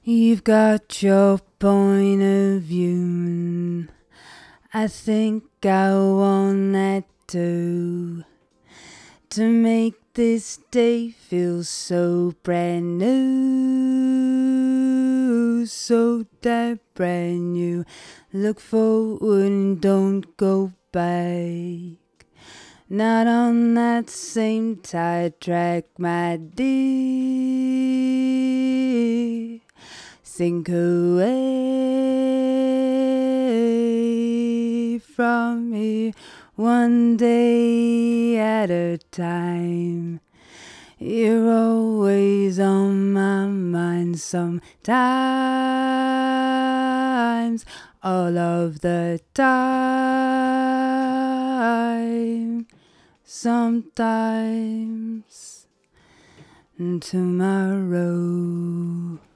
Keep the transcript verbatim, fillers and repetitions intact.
You've got your point of view. I think I want that too. To make this day feel so brand new, so that brand new. Look forward and don't go back. Not on that same tide track, my dear. Sink away from here, one day at a time. You're always on my mind sometimes, all of the time. Sometimes tomorrow.